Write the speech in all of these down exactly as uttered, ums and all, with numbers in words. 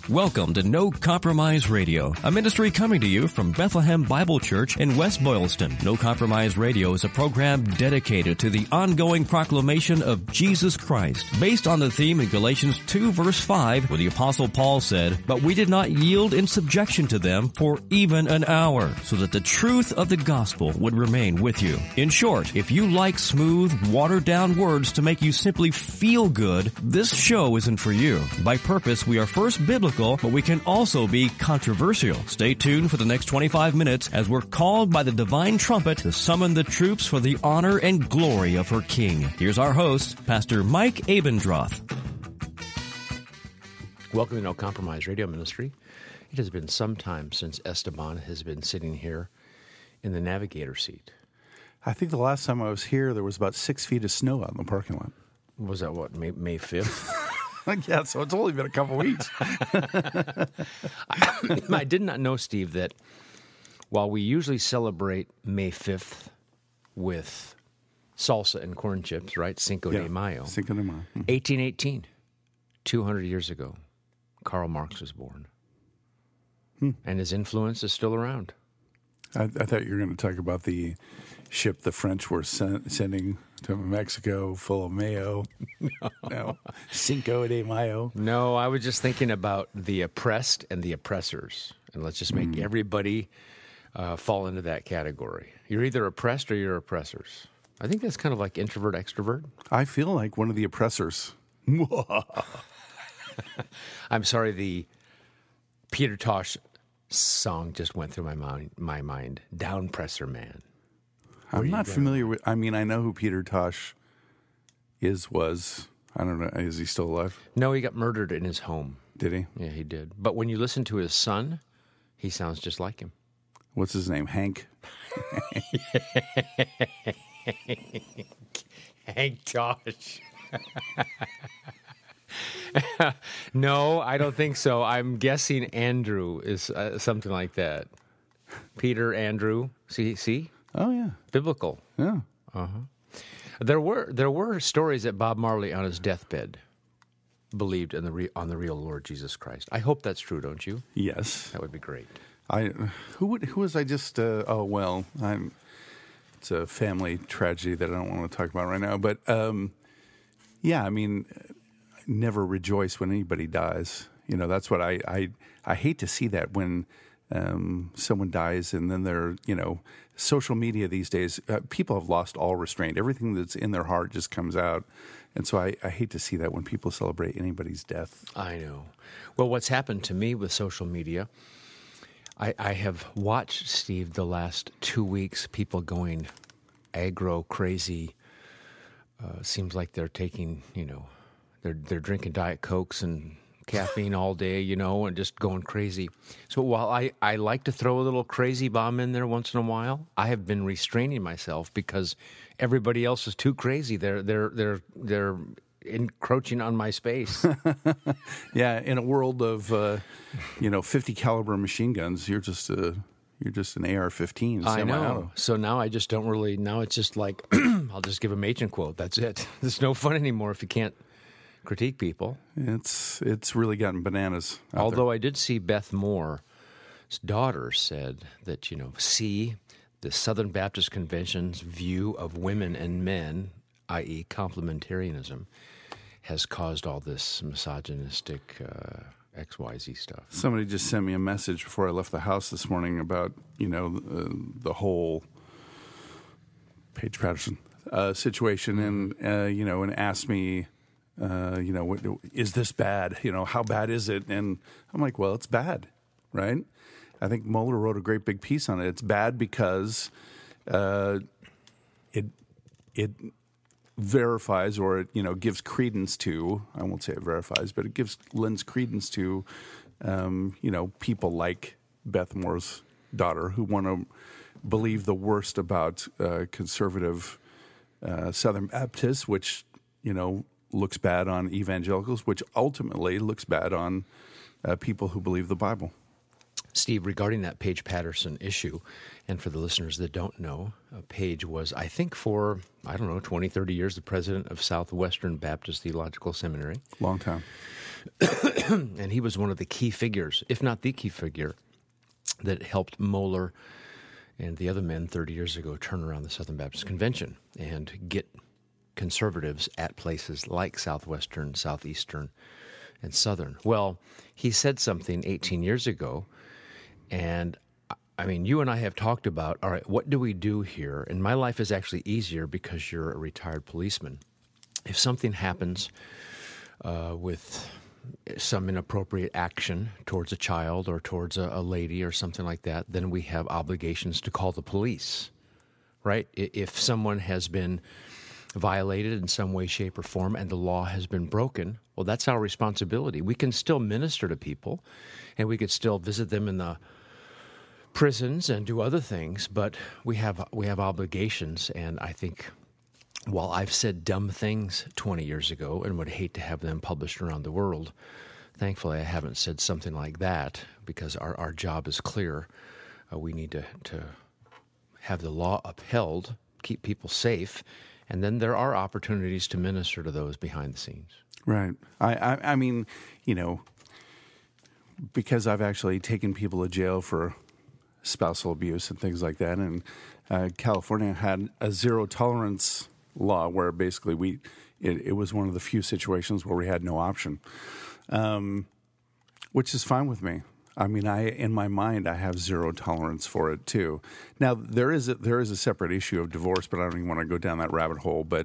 Welcome to No Compromise Radio, a ministry coming to you from Bethlehem Bible Church in West Boylston. No Compromise Radio is a program dedicated to the ongoing proclamation of Jesus Christ, based on the theme in Galatians two verse five, where the Apostle Paul said, "But we did not yield in subjection to them for even an hour, so that the truth of the gospel would remain with you." In short, if you like smooth, watered-down words to make you simply feel good, this show isn't for you. By purpose, we are first biblical, but we can also be controversial. Stay tuned for the next twenty-five minutes as we're called by the divine trumpet to summon the troops for the honor and glory of her King. Here's our host, Pastor Mike Abendroth. Welcome to No Compromise Radio Ministry. It has been some time since Esteban has been sitting here in the navigator seat. I think the last time I was here, there was about six feet of snow out in the parking lot. Was that, what, May, May fifth? Yeah, so it's only been a couple weeks. I, I did not know, Steve, that while we usually celebrate May fifth with salsa and corn chips, right? Cinco yeah, de Mayo. Cinco de Mayo. Mm-hmm. eighteen eighteen, two hundred years ago, Karl Marx was born. Hmm. And his influence is still around. I, I thought you were going to talk about the ship the French were sen- sending to Mexico full of mayo. No. no. Cinco de Mayo. No, I was just thinking about the oppressed and the oppressors. And let's just make mm. everybody uh, fall into that category. You're either oppressed or you're oppressors. I think that's kind of like introvert, extrovert. I feel like one of the oppressors. I'm sorry, the Peter Tosh song just went through my mind. My mind. Downpresser Man. Where I'm not familiar with. I mean, I know who Peter Tosh is. Was I don't know. Is he still alive? No, he got murdered in his home. Did he? Yeah, he did. But when you listen to his son, he sounds just like him. What's his name? Hank. Hank Tosh. No, I don't think so. I'm guessing Andrew is uh, something like that. Peter, Andrew. See, see? Oh yeah, biblical. Yeah. Uh huh. There were there were stories that Bob Marley on his deathbed believed in the re- on the real Lord Jesus Christ. I hope that's true, don't you? Yes, that would be great. I who would who was I just? Uh, oh well, I'm. It's a family tragedy that I don't want to talk about right now. But um, yeah, I mean, I never rejoice when anybody dies. You know, that's what I I, I hate to see that when um, someone dies and then they're, you know, social media these days, uh, people have lost all restraint. Everything that's in their heart just comes out. And so I, I hate to see that when people celebrate anybody's death. I know. Well, what's happened to me with social media, I, I have watched, Steve, the last two weeks, people going aggro, crazy. Uh, seems like they're taking, you know, they're they're drinking Diet Cokes and caffeine all day, you know, and just going crazy. So while I, I like to throw a little crazy bomb in there once in a while, I have been restraining myself because everybody else is too crazy. They're they're they're they're encroaching on my space. Yeah, in a world of uh, you know fifty caliber machine guns, you're just a you're just an A R fifteen. I know. So now I just don't really. Now it's just like I'll just give a Machen quote. That's it. There's no fun anymore if you can't critique people. It's it's really gotten bananas. Although there. I did see Beth Moore's daughter said that, you know, see, the Southern Baptist Convention's view of women and men, that is complementarianism, has caused all this misogynistic uh, X Y Z stuff. Somebody just sent me a message before I left the house this morning about, you know, uh, the whole Paige Patterson uh, situation, and, uh, you know, and asked me, Uh, you know, what, is this bad? You know, how bad is it? And I'm like, well, it's bad, right? I think Mueller wrote a great big piece on it. It's bad because uh, it it verifies, or it, you know, gives credence to, I won't say it verifies, but it gives lends credence to, um, you know, people like Beth Moore's daughter who want to believe the worst about uh, conservative uh, Southern Baptists, which, you know, looks bad on evangelicals, which ultimately looks bad on uh, people who believe the Bible. Steve, regarding that Paige Patterson issue, and for the listeners that don't know, uh, Paige was, I think for, I don't know, twenty, thirty years, the president of Southwestern Baptist Theological Seminary. Long time. and he was one of the key figures, if not the key figure, that helped Mohler and the other men thirty years ago turn around the Southern Baptist Convention and get conservatives at places like Southwestern, Southeastern, and Southern. Well, he said something eighteen years ago, and I mean, you and I have talked about, all right, what do we do here? And my life is actually easier because you're a retired policeman. If something happens uh, with some inappropriate action towards a child or towards a, a lady or something like that, then we have obligations to call the police, right? If someone has been violated in some way, shape, or form and the law has been broken, well, that's our responsibility. We can still minister to people and we could still visit them in the prisons and do other things, but we have we have obligations, and I think while I've said dumb things twenty years ago and would hate to have them published around the world, thankfully I haven't said something like that because our, our job is clear. Uh, we need to, to have the law upheld, keep people safe, and then there are opportunities to minister to those behind the scenes. Right. I, I, I mean, you know, because I've actually taken people to jail for spousal abuse and things like that, and uh, California had a zero tolerance law where basically we it, it was one of the few situations where we had no option, um, which is fine with me. I mean, I in my mind I have zero tolerance for it too. Now there is a, there is a separate issue of divorce, but I don't even want to go down that rabbit hole. But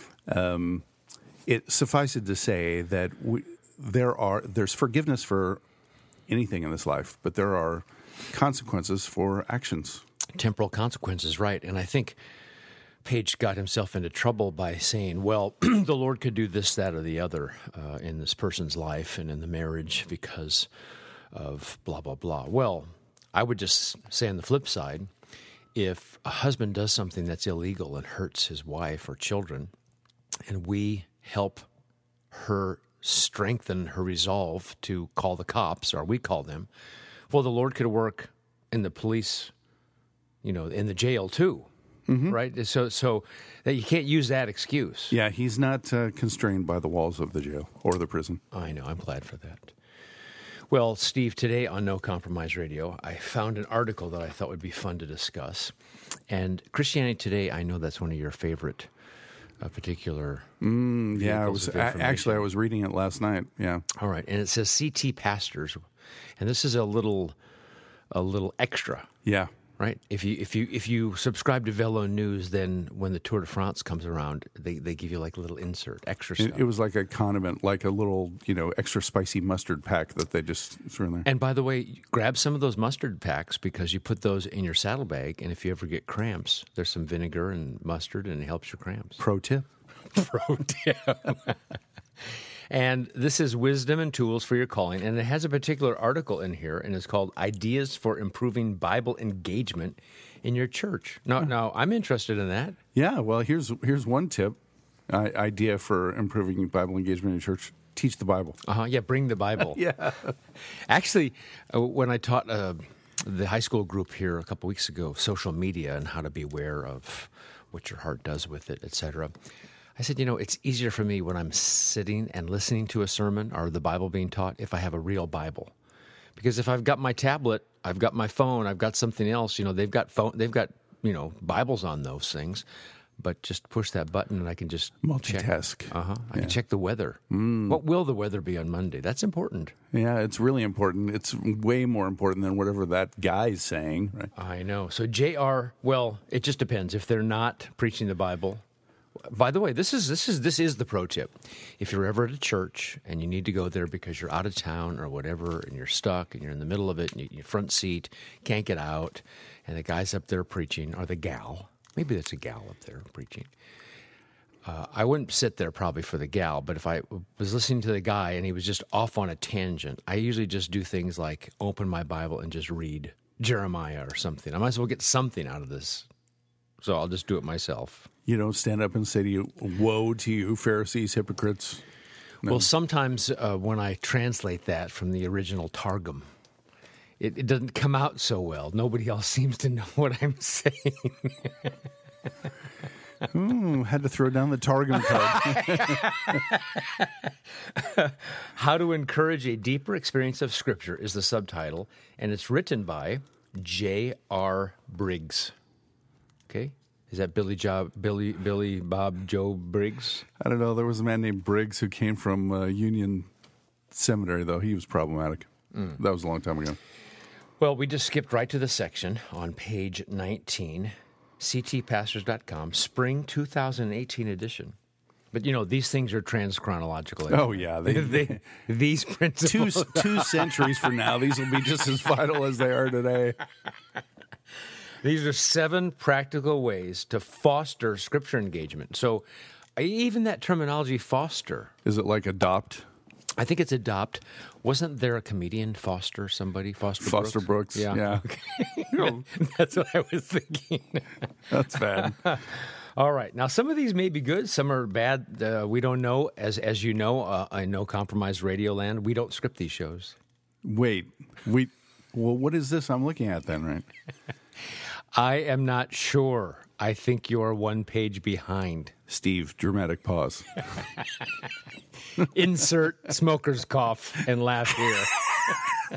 um, it suffices to say that we, there are there's forgiveness for anything in this life, but there are consequences for actions. Temporal consequences, right. And I think Page got himself into trouble by saying, well, the Lord could do this, that, or the other uh, in this person's life and in the marriage because of blah, blah, blah. Well, I would just say on the flip side, if a husband does something that's illegal and hurts his wife or children, and we help her strengthen her resolve to call the cops, or we call them, well, the Lord could work in the police, you know, in the jail too, mm-hmm. right? So, so that you can't use that excuse. Yeah, he's not uh, constrained by the walls of the jail or the prison. I know. I'm glad for that. Well, Steve, today on No Compromise Radio, I found an article that I thought would be fun to discuss. And Christianity Today, I know that's one of your favorite uh, particular mm, yeah, I was, I, actually, I was reading it last night. Yeah. All right. And it says C T pastors. And this is a little a little extra. Yeah. Right? If you if you if you subscribe to Velo News, then when the Tour de France comes around, they, they give you like a little insert, extra stuff. It, it was like a condiment, like a little, you know, extra spicy mustard pack that they just threw in there. And by the way, grab some of those mustard packs because you put those in your saddlebag, and if you ever get cramps, there's some vinegar and mustard, and it helps your cramps. Pro tip. Pro tip. And this is Wisdom and Tools for Your Calling, and it has a particular article in here, and it's called Ideas for Improving Bible Engagement in Your Church. Now, oh. now I'm interested in that. Yeah, well, here's here's one tip, uh, idea for improving Bible engagement in your church. Teach the Bible. Uh-huh, yeah, bring the Bible. Yeah. Actually, uh, when I taught uh, the high school group here a couple weeks ago, social media and how to be aware of what your heart does with it, et cetera, I said, you know, it's easier for me when I'm sitting and listening to a sermon or the Bible being taught if I have a real Bible. Because if I've got my tablet, I've got my phone, I've got something else, you know, they've got phone, they've got, you know, Bibles on those things. But just push that button and I can just multitask. Check. Uh-huh. I yeah. can check the weather. Mm. What will the weather be on Monday? That's important. Yeah, it's really important. It's way more important than whatever that guy's saying. Right? I know. So J R, well, it just depends. If they're not preaching the Bible. By the way, this is this is this is the pro tip. If you're ever at a church and you need to go there because you're out of town or whatever, and you're stuck and you're in the middle of it, and you're in your front seat, can't get out, and the guy's up there preaching, or the gal, maybe that's a gal up there preaching. Uh, I wouldn't sit there probably for the gal, but if I was listening to the guy and he was just off on a tangent, I usually just do things like open my Bible and just read Jeremiah or something. I might as well get something out of this, so I'll just do it myself. You don't stand up and say to you, woe to you, Pharisees, hypocrites. No. Well, sometimes uh, when I translate that from the original Targum, it, it doesn't come out so well. Nobody else seems to know what I'm saying. Ooh, had to throw down the Targum card. How to Encourage a Deeper Experience of Scripture is the subtitle, and it's written by J R Briggs. Okay? Is that Billy Job, Billy, Billy Bob Joe Briggs? I don't know. There was a man named Briggs who came from uh, Union Seminary, though. He was problematic. Mm. That was a long time ago. Well, we just skipped right to the section on page nineteen, c t pastors dot com, Spring two thousand eighteen edition. But, you know, these things are trans-chronological. Oh, yeah. They, they, these principles. Two, two centuries from now, these will be just as vital as they are today. These are seven practical ways to foster Scripture engagement. So even that terminology, foster. Is it like adopt? I think it's adopt. Wasn't there a comedian, Foster, somebody? Foster Brooks? Foster Brooks, yeah. yeah. Okay. That's what I was thinking. That's bad. All right. Now, some of these may be good. Some are bad. Uh, we don't know. As as you know, uh, I know Compromise Radio Land, we don't script these shows. Wait. we. Well, what is this I'm looking at then, right? I am not sure. I think you're one page behind. Steve, dramatic pause. Insert smoker's cough and laugh here.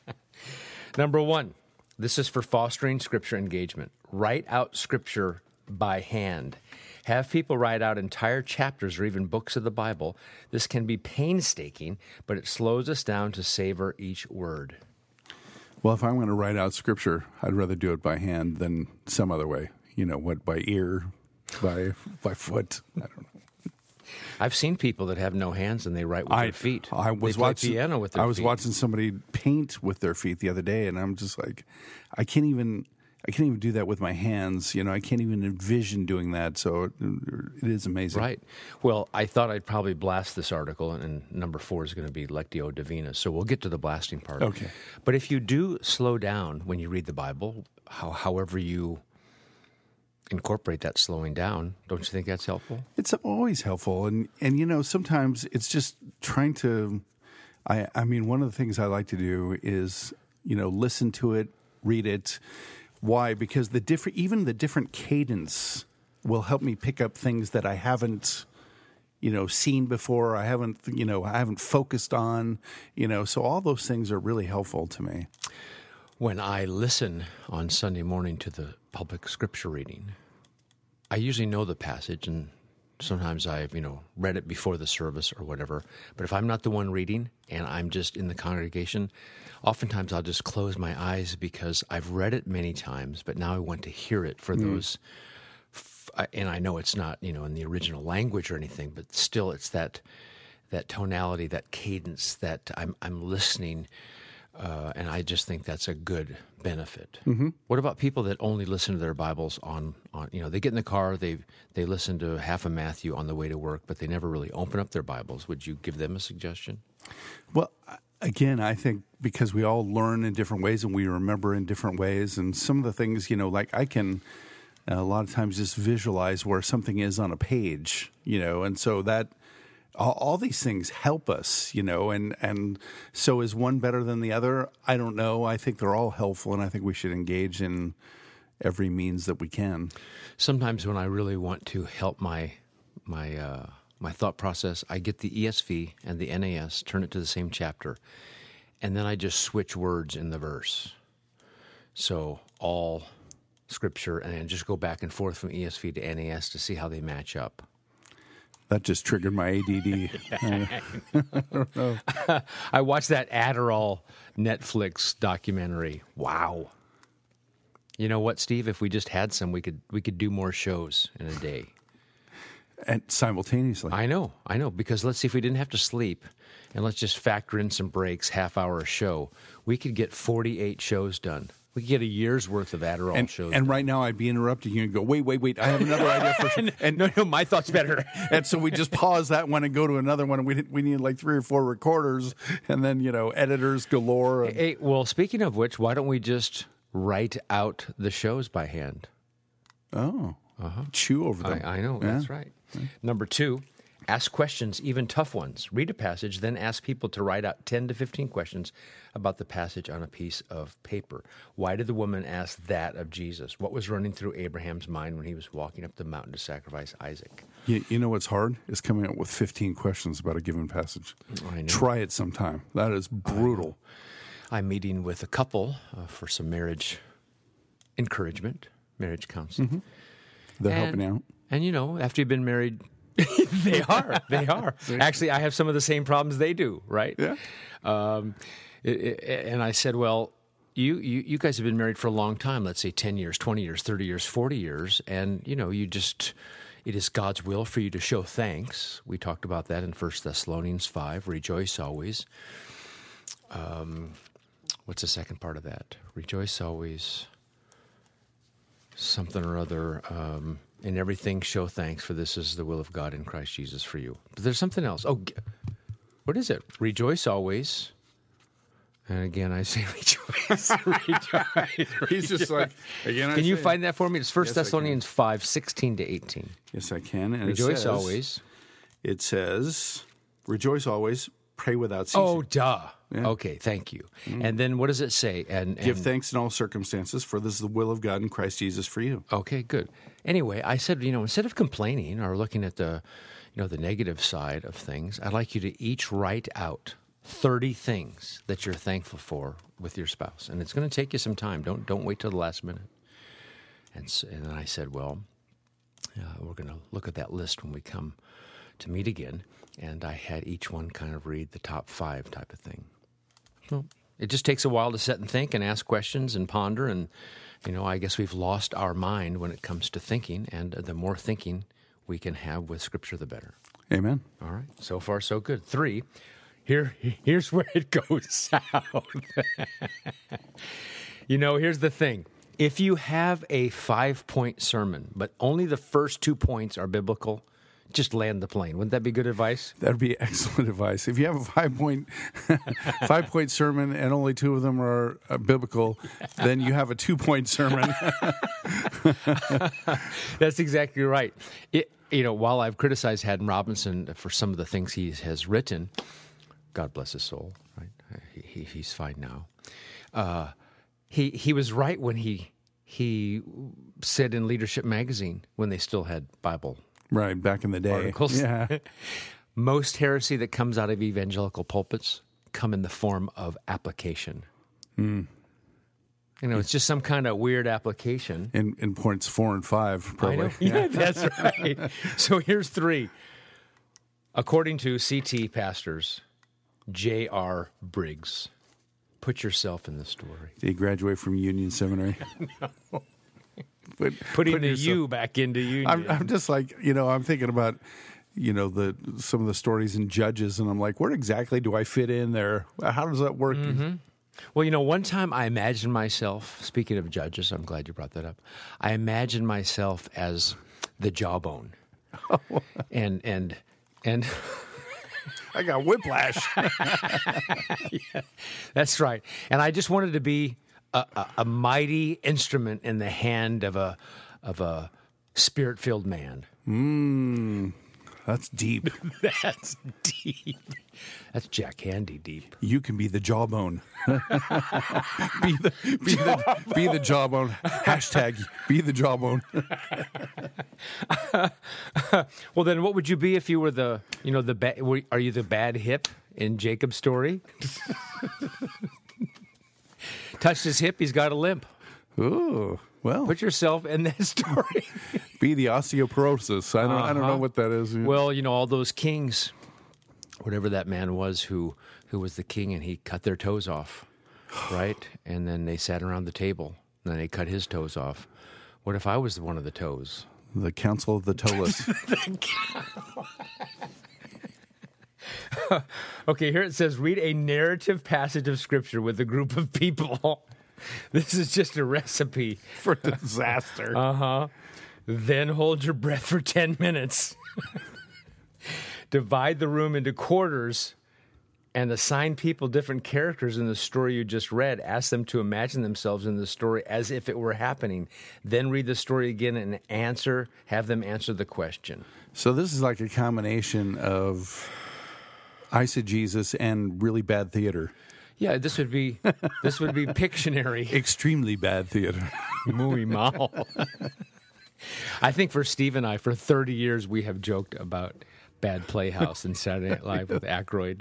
Number one, this is for fostering Scripture engagement. Write out Scripture by hand. Have people write out entire chapters or even books of the Bible. This can be painstaking, but it slows us down to savor each word. Well, if I'm going to write out Scripture, I'd rather do it by hand than some other way. You know, what, by ear, by by foot. I don't know. I've seen people that have no hands and they write with I, their feet. I was they play watching piano with their I was feet. watching somebody paint with their feet the other day, and I'm just like, I can't even. I can't even do that with my hands. You know, I can't even envision doing that. So it, it is amazing. Right. Well, I thought I'd probably blast this article, and number four is going to be Lectio Divina. So we'll get to the blasting part. Okay. But if you do slow down when you read the Bible, how, however you incorporate that slowing down, don't you think that's helpful? It's always helpful. And, and you know, sometimes it's just trying to, I, I mean, one of the things I like to do is, you know, listen to it, read it. Why? Because the different, even the different cadence will help me pick up things that I haven't, you know, seen before. I haven't, you know, I haven't focused on, you know. So all those things are really helpful to me. When I listen on Sunday morning to the public scripture reading, I usually know the passage, and sometimes I've, you know, read it before the service or whatever. But if I'm not the one reading and I'm just in the congregation, oftentimes I'll just close my eyes because I've read it many times, but now I want to hear it for mm. those. F- and I know it's not, you know, in the original language or anything, but still it's that that tonality, that cadence that I'm I'm listening. Uh, and I just think that's a good benefit. Mm-hmm. What about people that only listen to their Bibles on, on, you know, they get in the car, they they listen to half of Matthew on the way to work, but they never really open up their Bibles. Would you give them a suggestion? Well, again, I think because we all learn in different ways and we remember in different ways, and some of the things, you know, like I can uh, a lot of times just visualize where something is on a page, you know, and so that all, all these things help us, you know, and, and so is one better than the other? I don't know. I think they're all helpful, and I think we should engage in every means that we can. Sometimes when I really want to help my my uh, my thought process, I get the E S V and the N A S, turn it to the same chapter, and then I just switch words in the verse. So all Scripture, and then just go back and forth from E S V to N A S to see how they match up. That just triggered my A D D. I don't know. I watched that Adderall Netflix documentary. Wow. You know what, Steve? If we just had some, we could we could do more shows in a day. And simultaneously. I know, I know. Because let's see, if we didn't have to sleep, and let's just factor in some breaks, half hour a show, we could get forty-eight shows done. We could get a year's worth of Adderall and, shows. And done. right now I'd be interrupting you and go, wait, wait, wait, I have another idea for sure. And no, no, my thought's better. And so we just pause that one and go to another one, and we we need like three or four recorders, and then, you know, editors galore. And... Hey, well, speaking of which, why don't we just write out the shows by hand? Oh. Uh-huh. Chew over them. I, I know, yeah. that's right. Yeah. Number two, Ask questions, even tough ones. Read a passage, then ask people to write out ten to fifteen questions about the passage on a piece of paper. Why did the woman ask that of Jesus? What was running through Abraham's mind when he was walking up the mountain to sacrifice Isaac? You, you know what's hard? Is coming up with fifteen questions about a given passage. I know. Try it sometime. That is brutal. I'm meeting with a couple uh, for some marriage encouragement, marriage counseling. Mm-hmm. They're and, helping out. And, you know, after you've been married... they are. They are. Actually, I have some of the same problems they do, right? Yeah. Um, it, it, and I said, well, you, you you guys have been married for a long time, let's say ten years, twenty years, thirty years, forty years, and, you know, you just, it is God's will for you to show thanks. We talked about that in First Thessalonians five, rejoice always. Um, what's the second part of that? Rejoice always, something or other. Um, in everything, show thanks, for this is the will of God in Christ Jesus for you. But there's something else. Oh, what is it? Rejoice always. And again, I say rejoice. rejoice. He's just like, again, I Can you say, find that for me? It's First Yes, I Thessalonians five, sixteen to eighteen. Yes, I can. And Rejoice it says, always. It says, rejoice always, pray without ceasing. Oh, duh. Yeah. Okay, thank you. Mm. And then what does it say? And, and Give thanks in all circumstances, for this is the will of God in Christ Jesus for you. Okay, good. Anyway, I said, you know, instead of complaining or looking at the, you know, the negative side of things, I'd like you to each write out thirty things that you're thankful for with your spouse. And it's going to take you some time. Don't don't wait till the last minute. And, so, and then I said, well, uh, we're going to look at that list when we come to meet again. And I had each one kind of read the top five type of thing. Well, it just takes a while to sit and think and ask questions and ponder. And, you know, I guess we've lost our mind when it comes to thinking. And the more thinking we can have with Scripture, the better. Amen. All right. So far, so good. Three. Here, here's where it goes south. You know, here's the thing. If you have a five-point sermon, but only the first two points are biblical, just land the plane. Wouldn't that be good advice? That'd be excellent advice. If you have a five-point five point sermon and only two of them are uh, biblical, then you have a two-point sermon. That's exactly right. It, you know, while I've criticized Haddon Robinson for some of the things he has written, God bless his soul, right? He, he, he's fine now. Uh, he he was right when he he said in Leadership Magazine, when they still had Bible Right, back in the day. articles. Yeah. Most heresy that comes out of evangelical pulpits come in the form of application. Mm. You know, it's just some kind of weird application. In, in points four and five, probably. I know. Yeah, that's right. So here's three. According to C T pastors, J R Briggs, put yourself in the story. Did he graduate from Union Seminary? No. But Putting put the yourself- U back into Union. I'm, I'm just like, you know, I'm thinking about, you know, the some of the stories in Judges, and I'm like, where exactly do I fit in there? How does that work? Mm-hmm. Well, you know, one time I imagined myself, speaking of Judges, I'm glad you brought that up, I imagined myself as the jawbone. and, and, and... I got whiplash. Yeah, that's right. And I just wanted to be a, a, a mighty instrument in the hand of a of a spirit-filled man. Mmm, that's deep. That's deep. That's Jack Handy deep. You can be the jawbone. be the be the be the jawbone. Hashtag be the jawbone. Well, then, what would you be if you were the you know the ba- were, are you the bad hip in Jacob's story? Touched his hip, he's got a limp. Ooh, well, Put yourself in that story. be the osteoporosis. I don't I don't know Uh-huh. what that is. Well, you know, all those kings, whatever that man was who who was the king, and he cut their toes off, right? And then they sat around the table, and then they cut his toes off. What if I was one of the toes? The Council of the Toeless. Okay, here it says, read a narrative passage of Scripture with a group of people. This is just a recipe. for disaster. Uh-huh. Then hold your breath for ten minutes. Divide the room into quarters and assign people different characters in the story you just read. Ask them to imagine themselves in the story as if it were happening. Then read the story again and answer, have them answer the question. So this is like a combination of eisegesis and really bad theater. Yeah, this would be this would be Pictionary. Extremely bad theater. Muy mal. I think for Steve and I, for thirty years, we have joked about Bad Playhouse and Saturday Night Live with Aykroyd.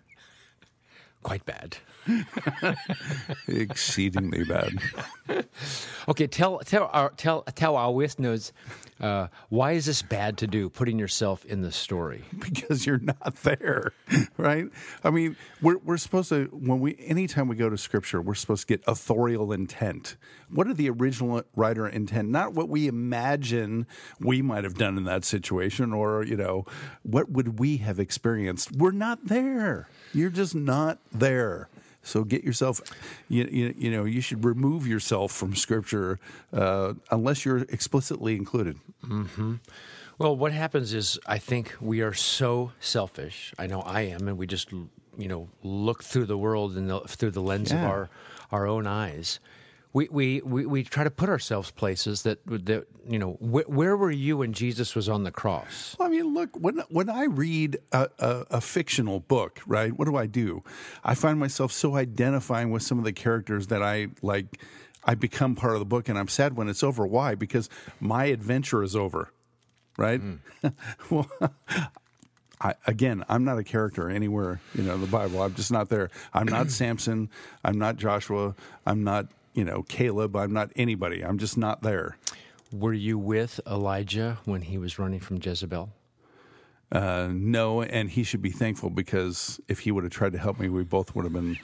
Quite bad. Exceedingly bad. Okay, tell tell our tell tell our listeners uh, why is this bad to do? Putting yourself in the story Because you're not there, right? I mean, we're we're supposed to when we anytime we go to Scripture, we're supposed to get authorial intent. What did the original writer intend? Not what we imagine we might have done in that situation, or you know, what would we have experienced? We're not there. You're just not there. So get yourself, you, you, you know, you should remove yourself from Scripture uh, unless you're explicitly included. Mm-hmm. Well, what happens is I think we are so selfish. I know I am, and we just, you know, look through the world and the, through the lens Yeah. of our, our own eyes. We, we, we, we try to put ourselves places that, that you know, wh- where were you when Jesus was on the cross? Well, I mean, look, when when I read a, a, a fictional book, right, what do I do? I find myself so identifying with some of the characters that I, like, I become part of the book, and I'm sad when it's over. Why? Because my adventure is over, right? Mm. Well, I, again, I'm not a character anywhere, you know, in the Bible. I'm just not there. I'm not Samson. I'm not Joshua. I'm not, you know, Caleb. I'm not anybody. I'm just not there. Were you with Elijah when he was running from Jezebel? Uh, no, and he should be thankful, because if he would have tried to help me, we both would have been.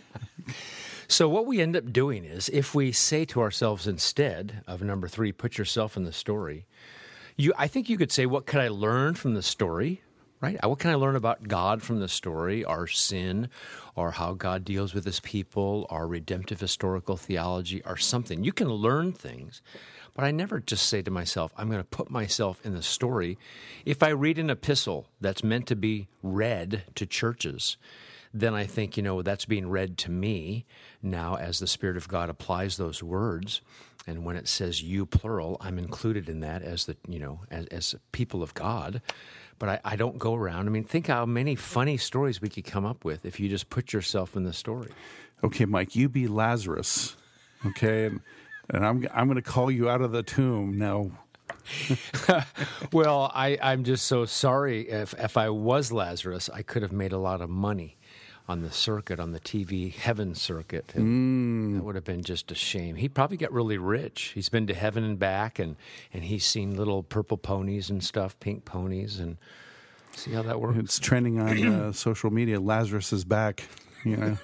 So what we end up doing is, if we say to ourselves instead of number three, put yourself in the story, you, I think you could say, what could I learn from the story? Right? What can I learn about God from the story, our sin, or how God deals with his people, our redemptive historical theology, or something? You can learn things, but I never just say to myself, I'm going to put myself in the story. If I read an epistle that's meant to be read to churches, then I think, you know, that's being read to me now as the Spirit of God applies those words. And when it says you plural, I'm included in that as the, you know, as, as people of God. But I, I don't go around. I mean, think how many funny stories we could come up with if you just put yourself in the story. Okay, Mike, you be Lazarus, okay, and, and I'm I'm going to call you out of the tomb now. Well, I, I'm just so sorry. If if I was Lazarus, I could have made a lot of money on the circuit, on the T V heaven circuit. And Mm. that would have been just a shame. He'd probably get really rich. He's been to heaven and back, and, and he's seen little purple ponies and stuff, pink ponies, and see how that works. It's trending on uh, social media. Lazarus is back. You know.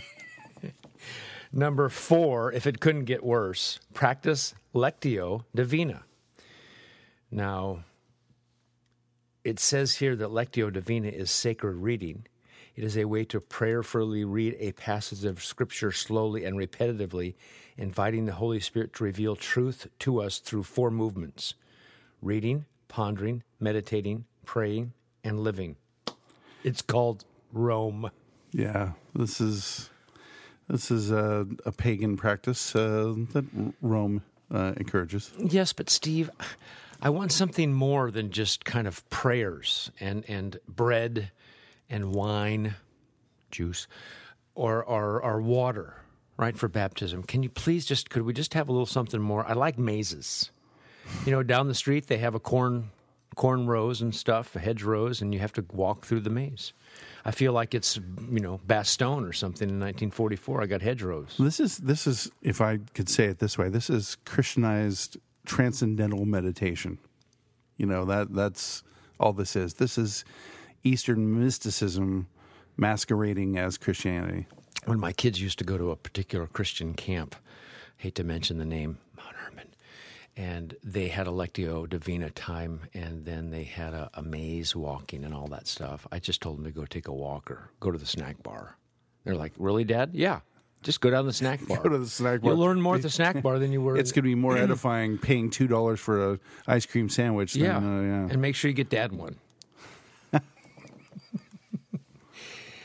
Number four, if it couldn't get worse, practice Lectio Divina. Now, it says here that Lectio Divina is sacred reading. It is a way to prayerfully read a passage of Scripture slowly and repetitively, inviting the Holy Spirit to reveal truth to us through four movements: reading, pondering, meditating, praying, and living. It's called Rome. Yeah, this is this is a, a pagan practice uh, that Rome uh, encourages. Yes, but Steve, I want something more than just kind of prayers and, and bread and wine, juice, or, or or water, right, for baptism. Can you please just, could we just have a little something more? I like mazes. You know, down the street they have a corn corn rows and stuff, hedge rows, and you have to walk through the maze. I feel like it's, you know, Bastogne or something in nineteen forty-four. I got hedgerows. This is this is, if I could say it this way, this is Christianized transcendental meditation. You know, that that's all this is. This is Eastern mysticism masquerading as Christianity. When my kids used to go to a particular Christian camp, hate to mention the name, Mount Hermon, and they had a Lectio Divina time, and then they had a, a maze walking and all that stuff. I just told them to go take a walk or go to the snack bar. They're like, really, Dad? Yeah. Just go down the snack bar. Go to the snack bar. You'll learn more at the snack bar than you were. It's going to be more edifying paying two dollars for a ice cream sandwich. Than, yeah. uh, yeah. And make sure you get Dad one.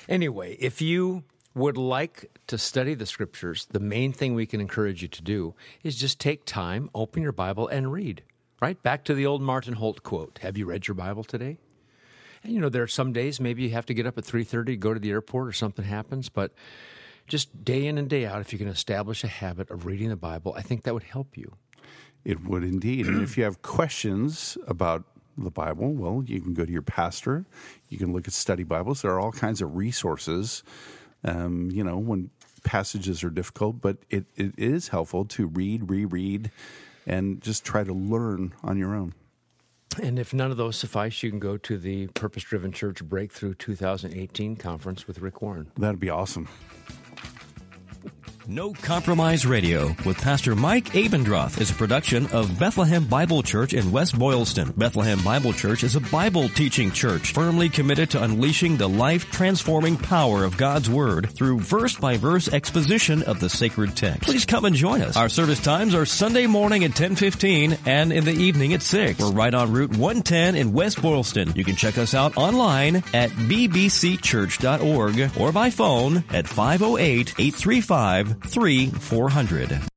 Anyway, if you would like to study the Scriptures, the main thing we can encourage you to do is just take time, open your Bible, and read. Right? Back to the old Martin Holt quote. Have you read your Bible today? And, you know, there are some days maybe you have to get up at three thirty, go to the airport, or something happens, but just day in and day out, if you can establish a habit of reading the Bible, I think that would help you. It would indeed. And if you have questions about the Bible, well, you can go to your pastor. You can look at study Bibles. There are all kinds of resources, um, you know, when passages are difficult, but it, it is helpful to read, reread, and just try to learn on your own. And if none of those suffice, you can go to the Purpose Driven Church Breakthrough two thousand eighteen conference with Rick Warren. That'd be awesome. No Compromise Radio with Pastor Mike Abendroth is a production of Bethlehem Bible Church in West Boylston. Bethlehem Bible Church is a Bible teaching church firmly committed to unleashing the life-transforming power of God's Word through verse-by-verse exposition of the sacred text. Please come and join us. Our service times are Sunday morning at ten fifteen and in the evening at six. We're right on Route one ten in West Boylston. You can check us out online at b b c church dot org or by phone at five oh eight, eight three five, three four hundred.